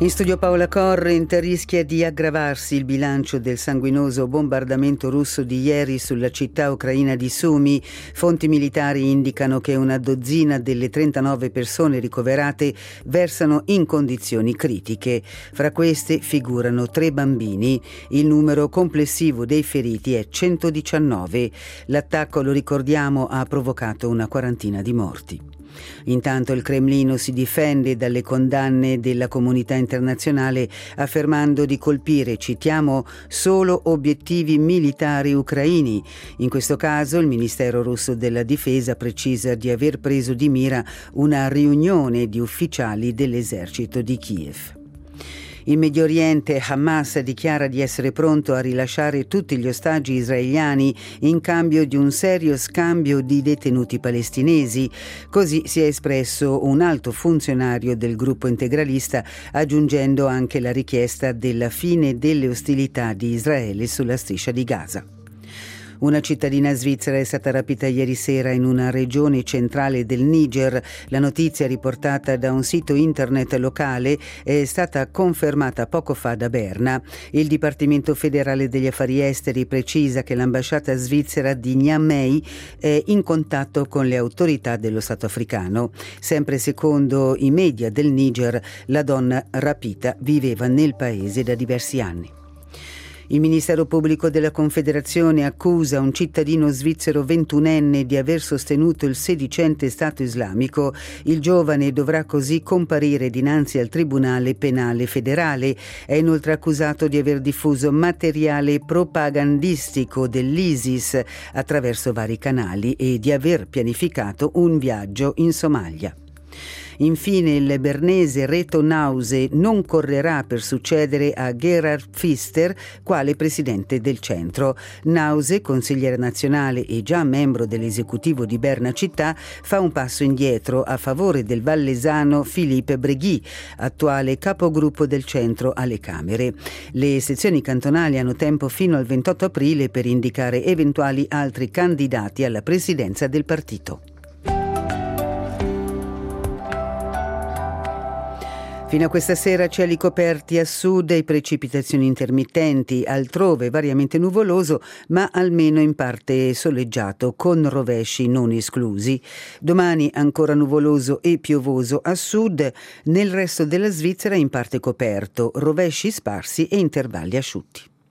In studio Paola Corrent. Rischia di aggravarsi il bilancio del sanguinoso bombardamento russo di ieri sulla città ucraina di Sumi. Fonti militari indicano che una dozzina delle 39 persone ricoverate versano in condizioni critiche. Fra queste figurano 3 bambini. Il numero complessivo dei feriti è 119. L'attacco, lo ricordiamo, ha provocato una quarantina di morti. Intanto il Cremlino si difende dalle condanne della comunità internazionale affermando di colpire, citiamo, solo obiettivi militari ucraini. In questo caso il Ministero russo della Difesa precisa di aver preso di mira una riunione di ufficiali dell'esercito di Kiev. In Medio Oriente Hamas dichiara di essere pronto a rilasciare tutti gli ostaggi israeliani in cambio di un serio scambio di detenuti palestinesi. Così si è espresso un alto funzionario del gruppo integralista, aggiungendo anche la richiesta della fine delle ostilità di Israele sulla striscia di Gaza. Una cittadina svizzera è stata rapita ieri sera in una regione centrale del Niger. La notizia, riportata da un sito internet locale, è stata confermata poco fa da Berna. Il Dipartimento federale degli affari esteri precisa che l'ambasciata svizzera di Niamey è in contatto con le autorità dello Stato africano. Sempre secondo i media del Niger, la donna rapita viveva nel paese da diversi anni. Il Ministero Pubblico della Confederazione accusa un cittadino svizzero 21enne di aver sostenuto il sedicente Stato islamico. Il giovane dovrà così comparire dinanzi al Tribunale Penale Federale. È inoltre accusato di aver diffuso materiale propagandistico dell'ISIS attraverso vari canali e di aver pianificato un viaggio in Somalia. Infine il bernese Reto Nause non correrà per succedere a Gerhard Pfister quale presidente del centro. Nause, consigliere nazionale e già membro dell'esecutivo di Berna città, fa un passo indietro a favore del vallesano Philippe Bregui, attuale capogruppo del centro alle Camere. Le sezioni cantonali hanno tempo fino al 28 aprile per indicare eventuali altri candidati alla presidenza del partito. Fino a questa sera cieli coperti a sud e precipitazioni intermittenti, altrove variamente nuvoloso, ma almeno in parte soleggiato, con rovesci non esclusi. Domani ancora nuvoloso e piovoso a sud, nel resto della Svizzera in parte coperto, rovesci sparsi e intervalli asciutti.